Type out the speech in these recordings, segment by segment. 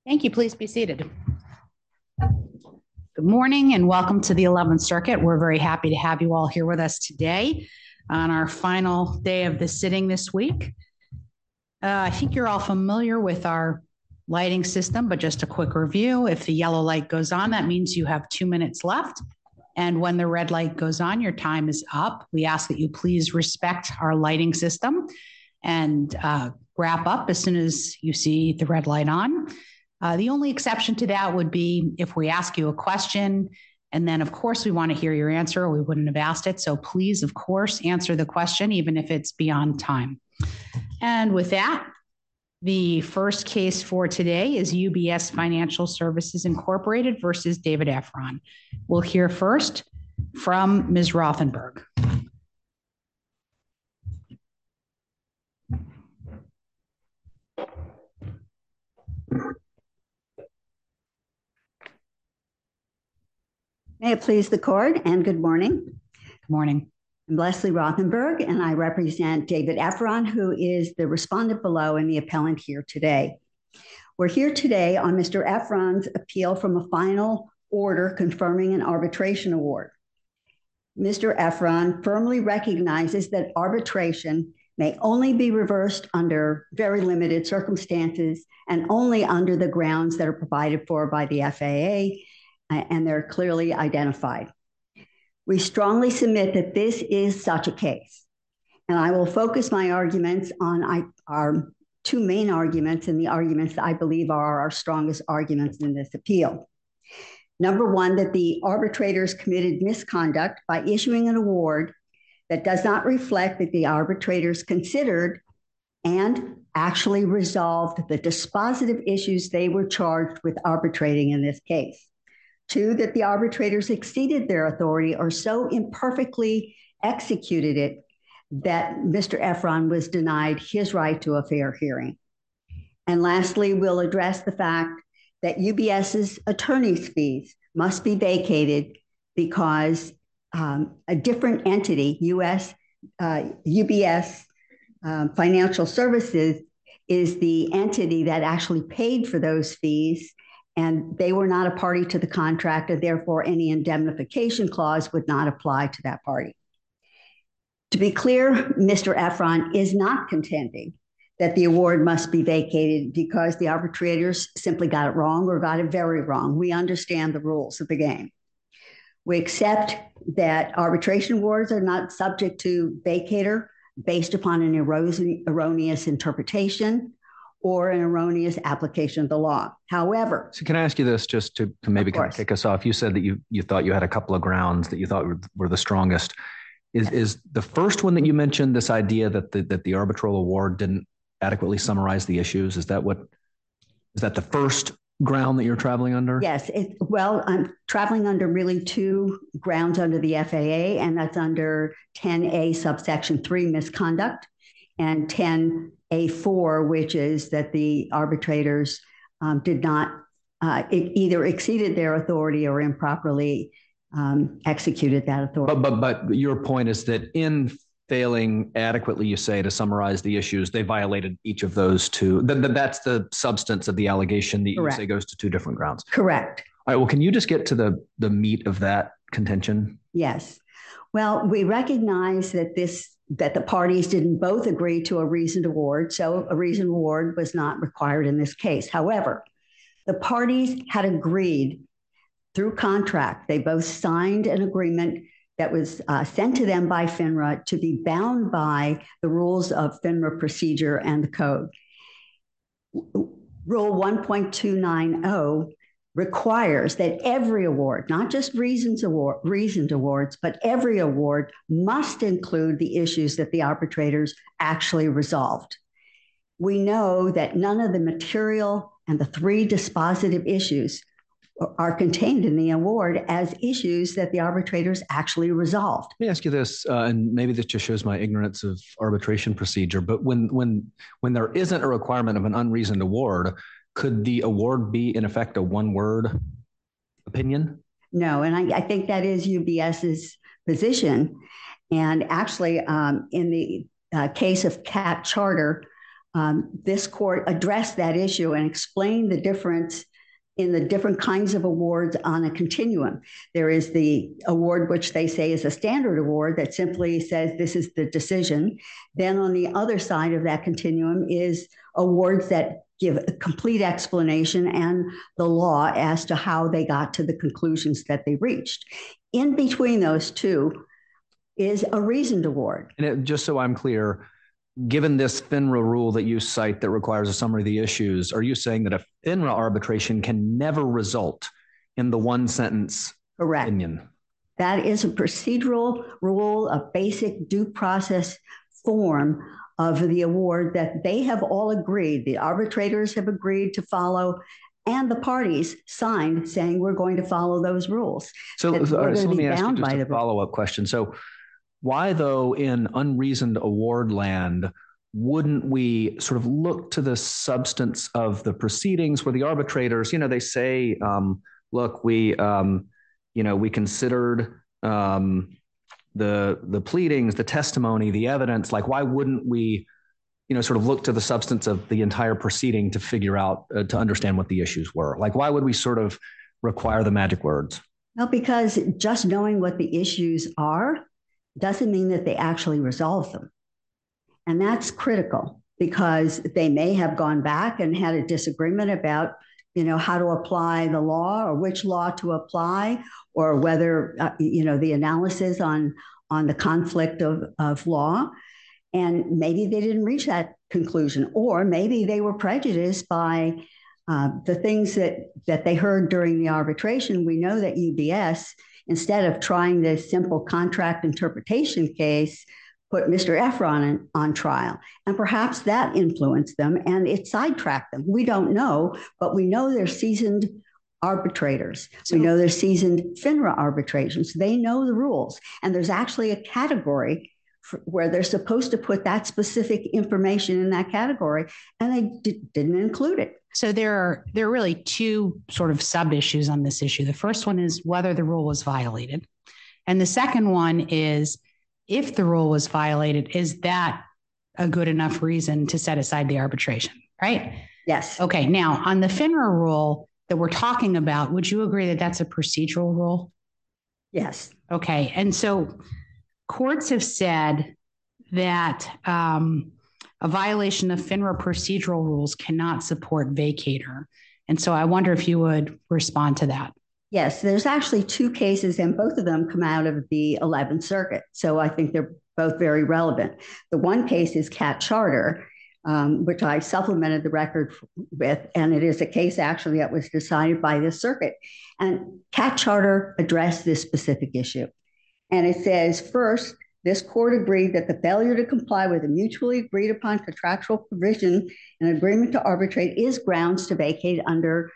Thank you. Please be seated. Good morning and welcome to the 11th Circuit. We're very happy to have you all here with us today on our final day of the sitting this week. I think you're all familiar with our lighting system, but just a quick review. If the yellow light goes on, that means you have 2 minutes left. And when the red light goes on, your time is up. We ask that you please respect our lighting system and wrap up as soon as you see the red light on. The only exception to that would be if we ask you a question, and then, of course, we want to hear your answer, or we wouldn't have asked it. So please, of course, answer the question, even if it's beyond time. And with that, the first case for today is UBS Financial Services Incorporated versus David Efron. We'll hear first from Ms. Rothenberg. May it please the court, and good morning. Good morning. I'm Leslie Rothenberg, and I represent David Efron, who is the respondent below and the appellant here today. We're here today on Mr. Efron's appeal from a final order confirming an arbitration award. Mr. Efron firmly recognizes that arbitration may only be reversed under very limited circumstances and only under the grounds that are provided for by the FAA, and they're clearly identified. We strongly submit that this is such a case, and I will focus my arguments on our two main arguments and the arguments that I believe are our strongest arguments in this appeal. Number one, that the arbitrators committed misconduct by issuing an award that does not reflect that the arbitrators considered and actually resolved the dispositive issues they were charged with arbitrating in this case. Two, that the arbitrators exceeded their authority or so imperfectly executed it that Mr. Efron was denied his right to a fair hearing. And lastly, we'll address the fact that UBS's attorney's fees must be vacated because a different entity, UBS Financial Services, is the entity that actually paid for those fees, and they were not a party to the contract, and therefore any indemnification clause would not apply to that party. To be clear, Mr. Efron is not contending that the award must be vacated because the arbitrators simply got it wrong or got it very wrong. We understand the rules of the game. We accept that arbitration awards are not subject to vacator based upon an erroneous interpretation or an erroneous application of the law. However, so can I ask you this just to maybe kind of kick us off? You said that you thought you had a couple of grounds that you thought were the strongest. Is the first one that you mentioned this idea that the arbitral award didn't adequately summarize the issues? Is that the first ground that you're traveling under? Yes. I'm traveling under really two grounds under the FAA, and that's under 10A subsection 3 misconduct, and 10A4, which is that the arbitrators did not either exceeded their authority or improperly executed that authority. But your point is that in failing adequately, you say, to summarize the issues, they violated each of those two. That's the substance of the allegation that you say goes to two different grounds. Correct. All right. Well, can you just get to the meat of that contention? Yes. Well, we recognize that the parties didn't both agree to a reasoned award, so a reasoned award was not required in this case. However, the parties had agreed through contract. They both signed an agreement that was sent to them by FINRA to be bound by the rules of FINRA procedure and the code. Rule 1.290 requires that every award, not just reasoned awards, but every award must include the issues that the arbitrators actually resolved. We know that none of the material and the three dispositive issues are contained in the award as issues that the arbitrators actually resolved. Let me ask you this, and maybe this just shows my ignorance of arbitration procedure, but when there isn't a requirement of an unreasoned award, could the award be, in effect, a one-word opinion? No, and I think that is UBS's position. And actually, in the case of CAT Charter, this court addressed that issue and explained the difference in the different kinds of awards on a continuum. There is the award, which they say is a standard award that simply says this is the decision. Then on the other side of that continuum is awards that give a complete explanation and the law as to how they got to the conclusions that they reached. In between those two is a reasoned award. And just so I'm clear, given this FINRA rule that you cite that requires a summary of the issues, are you saying that a FINRA arbitration can never result in the one sentence Correct. opinion? That is a procedural rule, a basic due process form of the award that they have all agreed, the arbitrators have agreed to follow, and the parties signed saying we're going to follow those rules. So let me ask you just a follow-up question. So why, though, in unreasoned award land, wouldn't we sort of look to the substance of the proceedings where the arbitrators, they say, look, we considered the pleadings, the testimony, the evidence. Like, why wouldn't we, sort of look to the substance of the entire proceeding to figure out, to understand what the issues were? Like, why would we sort of require the magic words? Well, because just knowing what the issues are doesn't mean that they actually resolve them. And that's critical because they may have gone back and had a disagreement about, how to apply the law or which law to apply, or whether, the analysis on the conflict of law. And maybe they didn't reach that conclusion, or maybe they were prejudiced by the things that they heard during the arbitration. We know that UBS, instead of trying this simple contract interpretation case, put Mr. Efron on trial. And perhaps that influenced them and it sidetracked them. We don't know, but we know they're seasoned arbitrators. We know they're seasoned FINRA arbitrations. They know the rules. And there's actually a category where they're supposed to put that specific information in that category, and they didn't include it. So there are really two sort of sub-issues on this issue. The first one is whether the rule was violated. And the second one is, if the rule was violated, is that a good enough reason to set aside the arbitration, right? Yes. Okay, now on the FINRA rule that we're talking about, would you agree that that's a procedural rule? Yes. Okay, and so courts have said that a violation of FINRA procedural rules cannot support vacator. And so I wonder if you would respond to that. Yes, there's actually two cases, and both of them come out of the 11th Circuit. So I think they're both very relevant. The one case is Cat Charter, which I supplemented the record with, and it is a case actually that was decided by this circuit. And Cat Charter addressed this specific issue. And it says, first, this court agreed that the failure to comply with a mutually agreed upon contractual provision in agreement to arbitrate is grounds to vacate under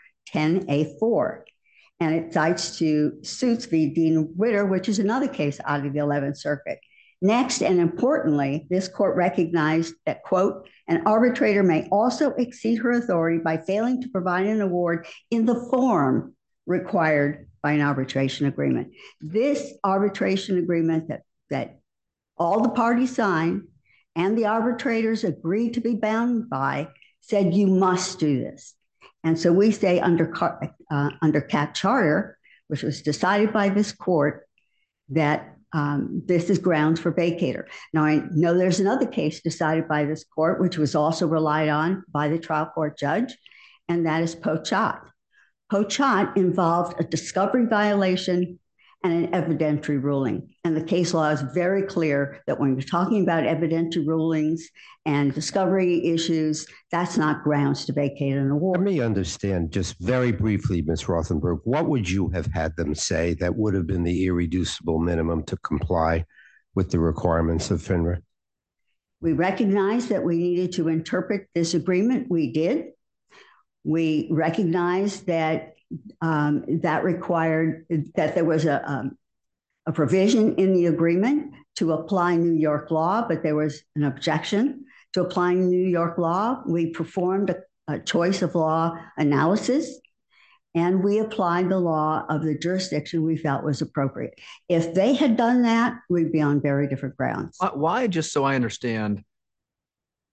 10A4. And it cites to Suits v. Dean Witter, which is another case out of the 11th Circuit. Next, and importantly, this court recognized that, quote, an arbitrator may also exceed her authority by failing to provide an award in the form required by an arbitration agreement. This arbitration agreement that all the parties signed and the arbitrators agreed to be bound by said you must do this. And so we say under Cat Charter, which was decided by this court, that this is grounds for vacator. Now, I know there's another case decided by this court, which was also relied on by the trial court judge, and that is Pochat. Pochat involved a discovery violation and an evidentiary ruling. And the case law is very clear that when you're talking about evidentiary rulings and discovery issues, that's not grounds to vacate an award. Let me understand just very briefly, Ms. Rothenberg, what would you have had them say that would have been the irreducible minimum to comply with the requirements of FINRA? We recognized that we needed to interpret this agreement. We did. We recognized that that required that there was a provision in the agreement to apply New York law, but there was an objection to applying New York law. We performed a choice of law analysis, and we applied the law of the jurisdiction we felt was appropriate. If they had done that, we'd be on very different grounds. Why, just so I understand,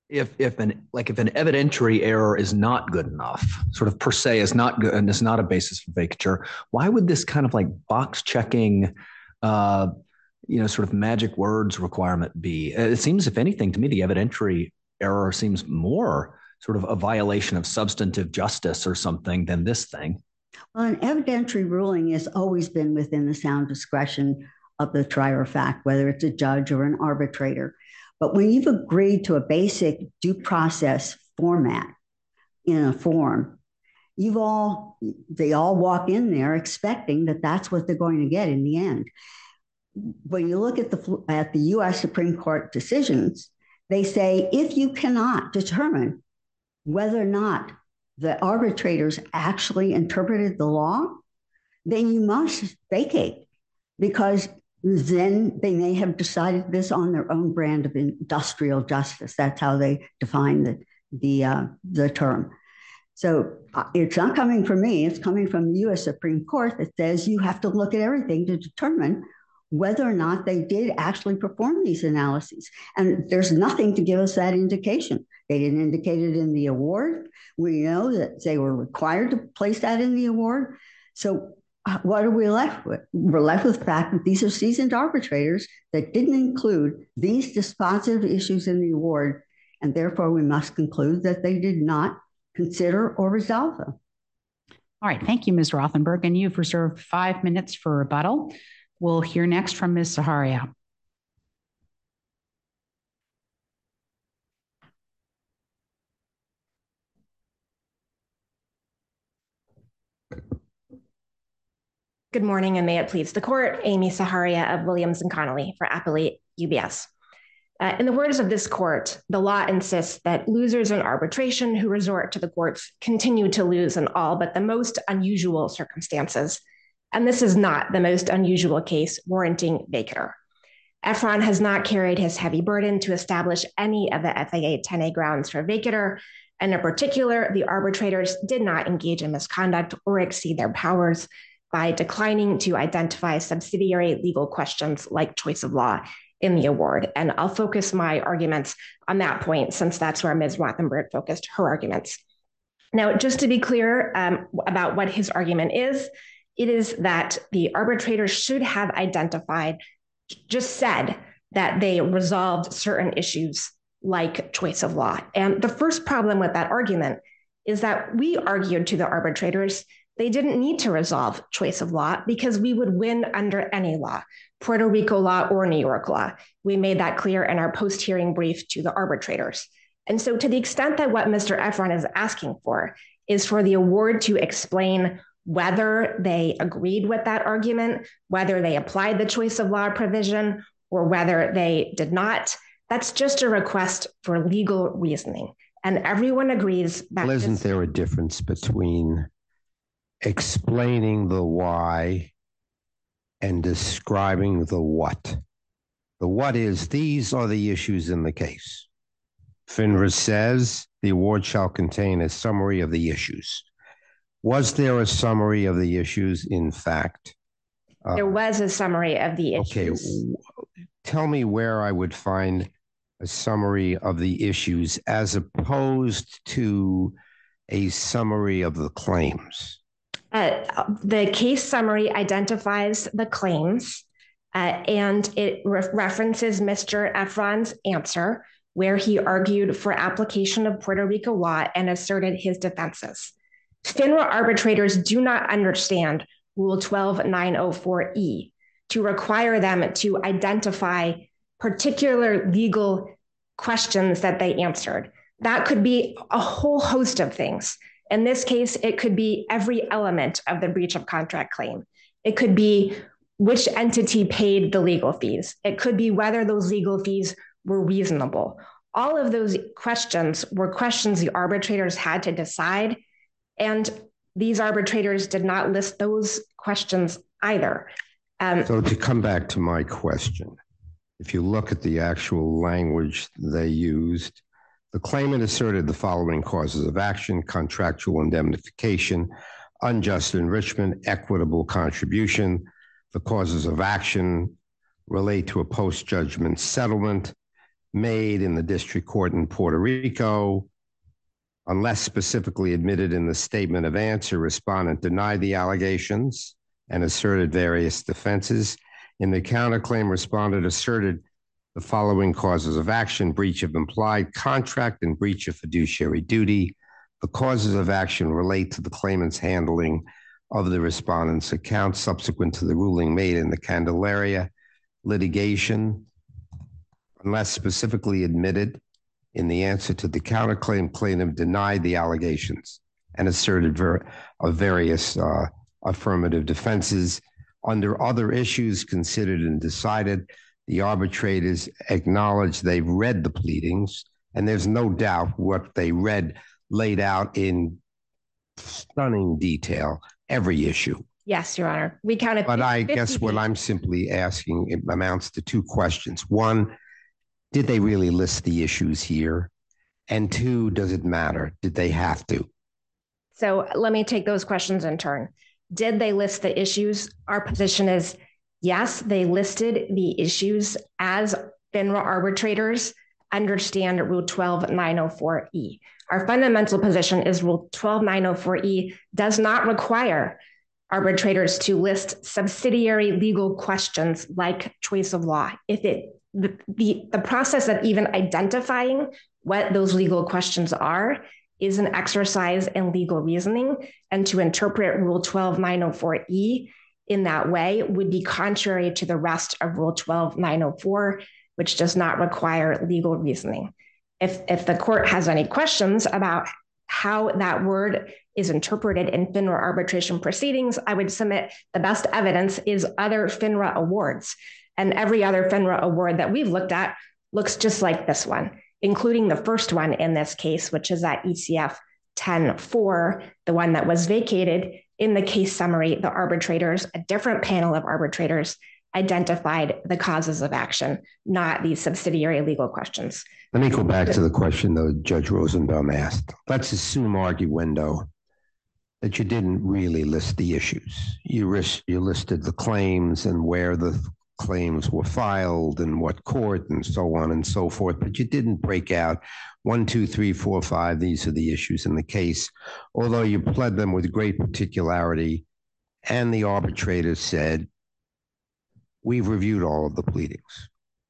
if an evidentiary error is not good enough, sort of per se is not good and is not a basis for vacatur, why would this kind of like box checking, sort of magic words requirement be? It seems, if anything, to me, the evidentiary error seems more sort of a violation of substantive justice or something than this thing. Well, an evidentiary ruling has always been within the sound discretion of the trier of fact, whether it's a judge or an arbitrator. But when you've agreed to a basic due process format in a form, they all walk in there expecting that that's what they're going to get in the end. When you look at the U.S. Supreme Court decisions, they say if you cannot determine whether or not the arbitrators actually interpreted the law, then you must vacate, because then they may have decided this on their own brand of industrial justice. That's how they define the term. So it's not coming from me. It's coming from the U.S. Supreme Court that says you have to look at everything to determine whether or not they did actually perform these analyses. And there's nothing to give us that indication. They didn't indicate it in the award. We know that they were required to place that in the award. So what are we left with? We're left with the fact that these are seasoned arbitrators that didn't include these dispositive issues in the award, and therefore we must conclude that they did not consider or resolve them. All right. Thank you, Ms. Rothenberg. And you've reserved 5 minutes for rebuttal. We'll hear next from Ms. Zaharia. Good morning, and may it please the court. Amy Zaharia of Williams & Connolly for Appellate UBS. In the words of this court, the law insists that losers in arbitration who resort to the courts continue to lose in all but the most unusual circumstances. And this is not the most unusual case warranting vacatur. Efron has not carried his heavy burden to establish any of the FAA 10A grounds for vacatur, and in particular, the arbitrators did not engage in misconduct or exceed their powers by declining to identify subsidiary legal questions like choice of law in the award. And I'll focus my arguments on that point, since that's where Ms. Rothenberg focused her arguments. Now, just to be clear about what his argument is, it is that the arbitrators should have just said that they resolved certain issues like choice of law. And the first problem with that argument is that we argued to the arbitrators they didn't need to resolve choice of law because we would win under any law, Puerto Rico law or New York law. We made that clear in our post-hearing brief to the arbitrators. And so to the extent that what Mr. Efron is asking for is for the award to explain whether they agreed with that argument, whether they applied the choice of law provision, or whether they did not, that's just a request for legal reasoning. And everyone agrees that— Well, isn't there a difference between explaining the why and describing the what? The what is, these are the issues in the case. FINRA says the award shall contain a summary of the issues. Was there a summary of the issues, in fact? There was a summary of the issues. Okay, tell me where I would find a summary of the issues as opposed to a summary of the claims. The case summary identifies the claims and it references Mr. Efron's answer, where he argued for application of Puerto Rico law and asserted his defenses. FINRA arbitrators do not understand Rule 12904E to require them to identify particular legal questions that they answered. That could be a whole host of things. In this case, it could be every element of the breach of contract claim. It could be which entity paid the legal fees. It could be whether those legal fees were reasonable. All of those questions were questions the arbitrators had to decide, and these arbitrators did not list those questions either. So to come back to my question, if you look at the actual language they used, the claimant asserted the following causes of action: contractual indemnification, unjust enrichment, equitable contribution. The causes of action relate to a post-judgment settlement. made in the district court in Puerto Rico. Unless specifically admitted in the statement of answer, respondent denied the allegations and asserted various defenses. In the counterclaim, respondent asserted the following causes of action: breach of implied contract and breach of fiduciary duty. The causes of action relate to the claimant's handling of the respondent's account subsequent to the ruling made in the Candelaria litigation. Unless specifically admitted in the answer to the counterclaim, plaintiff denied the allegations and asserted various affirmative defenses. Under other issues considered and decided, the arbitrators acknowledged they've read the pleadings, and there's no doubt what they read laid out in stunning detail every issue. Yes, Your Honor. We counted. But I guess what I'm simply asking, it amounts to two questions. One, did they really list the issues here? And two, does it matter? Did they have to? So let me take those questions in turn. Did they list the issues? Our position is yes, they listed the issues as FINRA arbitrators understand Rule 12904E. Our fundamental position is Rule 12904E does not require arbitrators to list subsidiary legal questions like choice of law. If the process of even identifying what those legal questions are is an exercise in legal reasoning, and to interpret Rule 12904E in that way would be contrary to the rest of Rule 12904, which does not require legal reasoning. If the court has any questions about how that word is interpreted in FINRA arbitration proceedings, I would submit the best evidence is other FINRA awards. And every other FINRA award that we've looked at looks just like this one, including the first one in this case, which is at ECF 10-4, the one that was vacated. In the case summary, the arbitrators, a different panel of arbitrators, identified the causes of action, not these subsidiary legal questions. Let me go back to the question that Judge Rosenbaum asked. Let's assume, arguendo, that you didn't really list the issues. You listed the claims and where the claims were filed and what court and so on and so forth, but you didn't break out 1, 2, 3, 4, 5. These are the issues in the case, although you pled them with great particularity. And the arbitrators said, we've reviewed all of the pleadings.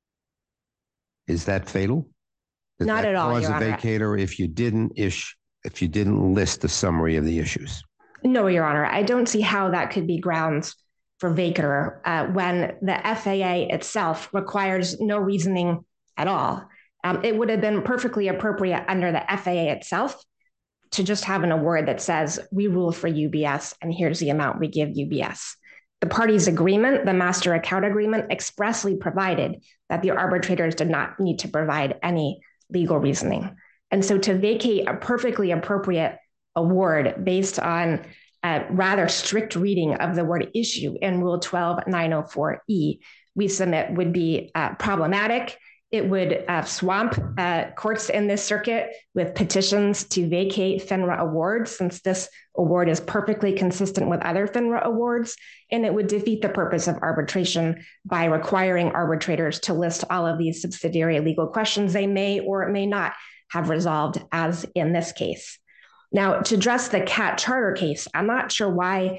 Is that fatal? Does Not that at all, cause Your a Honor. vacator if you didn't list the summary of the issues? No, Your Honor. I don't see how that could be grounds for vacater when the FAA itself requires no reasoning at all. It would have been perfectly appropriate under the FAA itself to just have an award that says, we rule for UBS and here's the amount we give UBS. The parties' agreement, the master account agreement, expressly provided that the arbitrators did not need to provide any legal reasoning. And so to vacate a perfectly appropriate award based on a rather strict reading of the word issue in Rule 12904E, we submit would be problematic. It would swamp courts in this circuit with petitions to vacate FINRA awards, since this award is perfectly consistent with other FINRA awards, and it would defeat the purpose of arbitration by requiring arbitrators to list all of these subsidiary legal questions they may or may not have resolved, as in this case. Now, to address the CAT charter case, I'm not sure why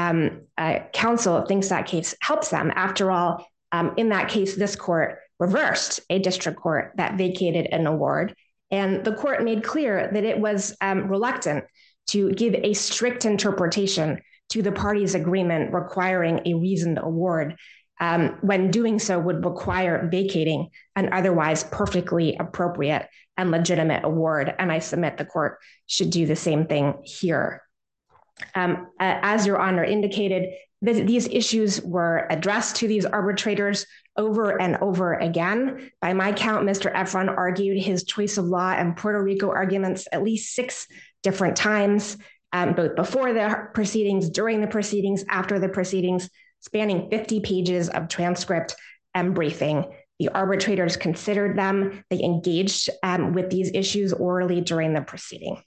counsel thinks that case helps them. After all, in that case, this court reversed a district court that vacated an award, and the court made clear that it was reluctant to give a strict interpretation to the parties' agreement requiring a reasoned award, when doing so would require vacating an otherwise perfectly appropriate and legitimate award. And I submit the court should do the same thing here. As Your Honor indicated, these issues were addressed to these arbitrators over and over again. By my count, Mr. Efron argued his choice of law and Puerto Rico arguments at least 6 different times, both before the proceedings, during the proceedings, after the proceedings, spanning 50 pages of transcript and briefing. The arbitrators considered them. They engaged with these issues orally during the proceeding.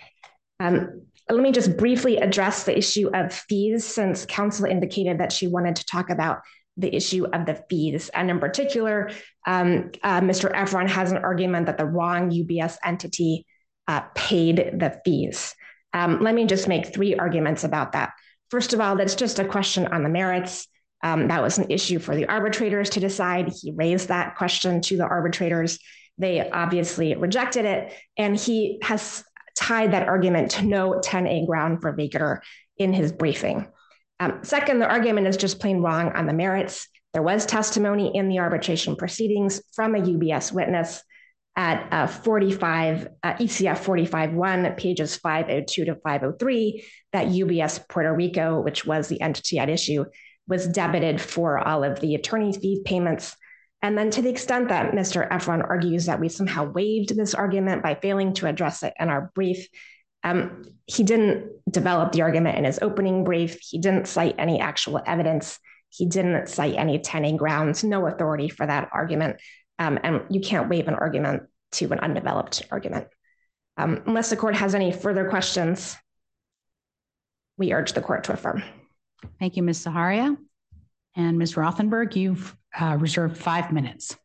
Let me just briefly address the issue of fees, since counsel indicated that she wanted to talk about the issue of the fees. And in particular, Mr. Efron has an argument that the wrong UBS entity paid the fees. Let me just make three arguments about that. First of all, that's just a question on the merits. That was an issue for the arbitrators to decide. He raised that question to the arbitrators. They obviously rejected it, and he has tied that argument to no 10A ground for vacatur in his briefing. Second, the argument is just plain wrong on the merits. There was testimony in the arbitration proceedings from a UBS witness at ECF 45-1, pages 502 to 503, that UBS Puerto Rico, which was the entity at issue, was debited for all of the attorney fee payments. And then to the extent that Mr. Efron argues that we somehow waived this argument by failing to address it in our brief, he didn't develop the argument in his opening brief. He didn't cite any actual evidence. He didn't cite any 10A grounds, no authority for that argument. And you can't waive an argument to an undeveloped argument. Unless the court has any further questions, we urge the court to affirm. Thank you, Ms. Zaharia. And Ms. Rothenberg, you've reserved 5 minutes.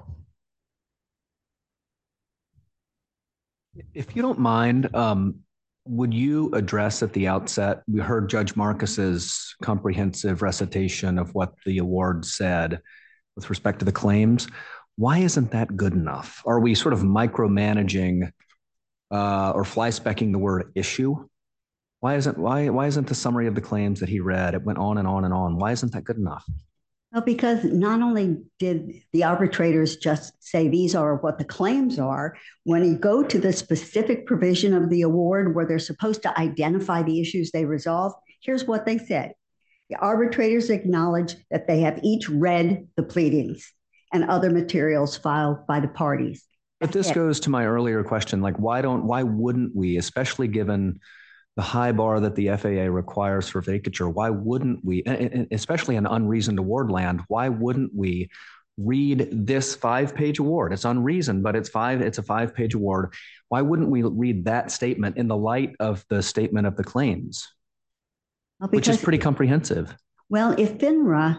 If you don't mind, would you address at the outset, we heard Judge Marcus's comprehensive recitation of what the award said with respect to the claims. Why isn't that good enough? Are we sort of micromanaging or fly-specking the word issue? Why isn't the summary of the claims that he read, it went on and on and on. Why isn't that good enough? Well, because not only did the arbitrators just say these are what the claims are, when you go to the specific provision of the award where they're supposed to identify the issues they resolve, here's what they said. The arbitrators acknowledge that they have each read the pleadings and other materials filed by the parties. But this goes to my earlier question, like why wouldn't we, especially given the high bar that the FAA requires for vacatur, why wouldn't we, especially in unreasoned award land, why wouldn't we read this 5-page award? It's unreasoned, but it's a 5-page award. Why wouldn't we read that statement in the light of the statement of the claims, which is pretty comprehensive? Well, if FINRA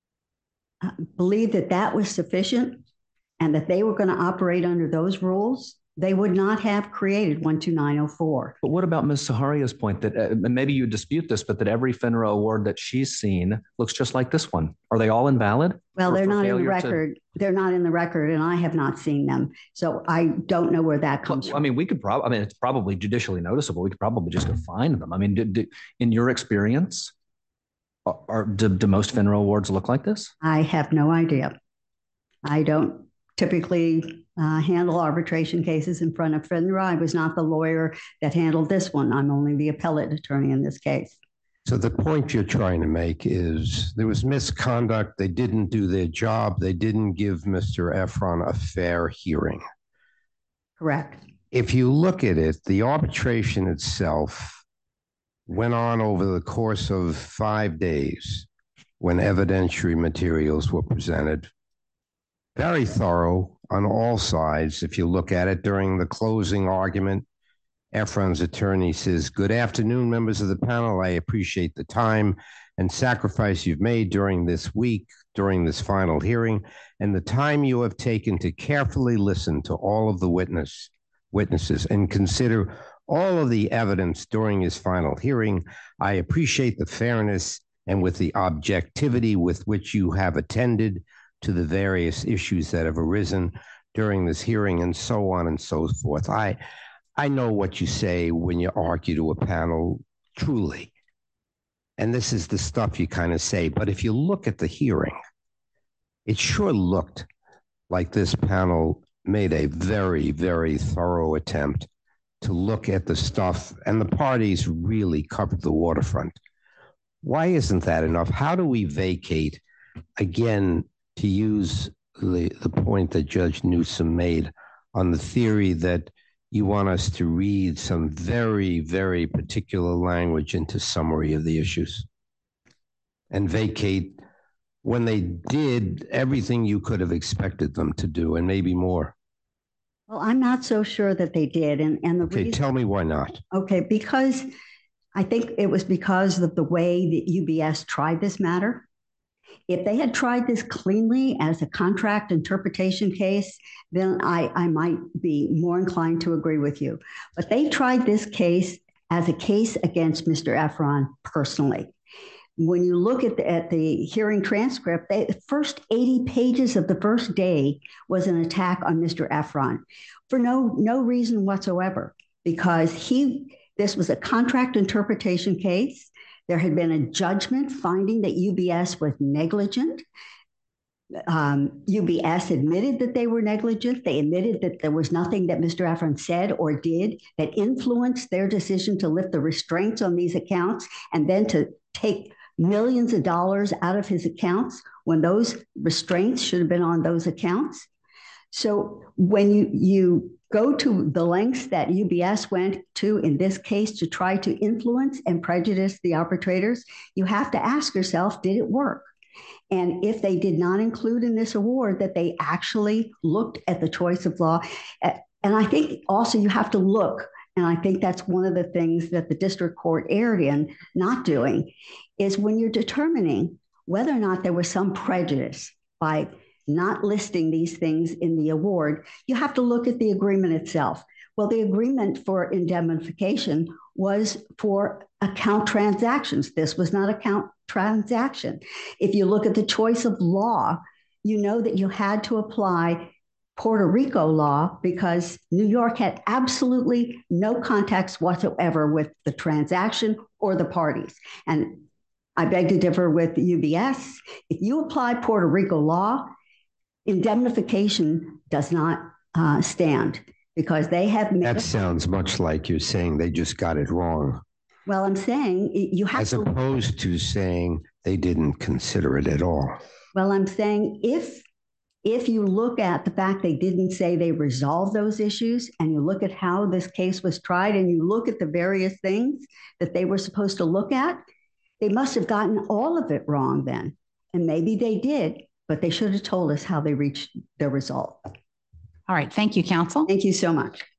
believed that that was sufficient and that they were going to operate under those rules, they would not have created 12904. But what about Ms. Zaharia's point that, and maybe you dispute this, but that every FINRA award that she's seen looks just like this one? Are they all invalid? Well, they're not in the record. They're not in the record, and I have not seen them. So I don't know where that comes from. I mean, it's probably judicially noticeable. We could probably just go find them. I mean, in your experience, do most FINRA awards look like this? I have no idea. I don't typically handle arbitration cases in front of FINRA. I was not the lawyer that handled this one. I'm only the appellate attorney in this case. So the point you're trying to make is there was misconduct. They didn't do their job. They didn't give Mr. Efron a fair hearing. Correct. If you look at it, the arbitration itself went on over the course of 5 days when evidentiary materials were presented. Very thorough on all sides. If you look at it during the closing argument, Efron's attorney says, "Good afternoon, members of the panel. I appreciate the time and sacrifice you've made during this week, during this final hearing, and the time you have taken to carefully listen to all of the witnesses and consider all of the evidence during his final hearing. I appreciate the fairness and with the objectivity with which you have attended to the various issues that have arisen during this hearing," and so on and so forth. I know what you say when you argue to a panel, truly. And this is the stuff you kind of say. But if you look at the hearing, it sure looked like this panel made a very, very thorough attempt to look at the stuff, and the parties really covered the waterfront. Why isn't that enough? How do we vacate, again, to use the point that Judge Newsom made on the theory that you want us to read some very, very particular language into summary of the issues and vacate when they did everything you could have expected them to do and maybe more? Well, I'm not so sure that they did. And the reason, tell me why not. Okay, because I think it was because of the way that UBS tried this matter. If they had tried this cleanly as a contract interpretation case, then I might be more inclined to agree with you. But they tried this case as a case against Mr. Efron personally. When you look at the hearing transcript, the first 80 pages of the first day was an attack on Mr. Efron for no reason whatsoever, because this was a contract interpretation case. There had been a judgment finding that UBS was negligent. UBS admitted that they were negligent. They admitted that there was nothing that Mr. Efron said or did that influenced their decision to lift the restraints on these accounts and then to take millions of dollars out of his accounts when those restraints should have been on those accounts. So when you go to the lengths that UBS went to in this case to try to influence and prejudice the arbitrators, you have to ask yourself, did it work? And if they did not include in this award that they actually looked at the choice of law, and I think also you have to look, and I think that's one of the things that the district court erred in not doing, is when you're determining whether or not there was some prejudice by not listing these things in the award, you have to look at the agreement itself. Well, the agreement for indemnification was for account transactions. This was not account transaction. If you look at the choice of law, you know that you had to apply Puerto Rico law because New York had absolutely no context whatsoever with the transaction or the parties. And I beg to differ with UBS. If you apply Puerto Rico law, indemnification does not stand because they have made that sounds much like you're saying they just got it wrong. Well, I'm saying you have as opposed to saying they didn't consider it at all. Well, I'm saying if you look at the fact they didn't say they resolved those issues and you look at how this case was tried and you look at the various things that they were supposed to look at, they must have gotten all of it wrong then. And maybe they did, but they should have told us how they reached their result. All right. Thank you, counsel. Thank you so much.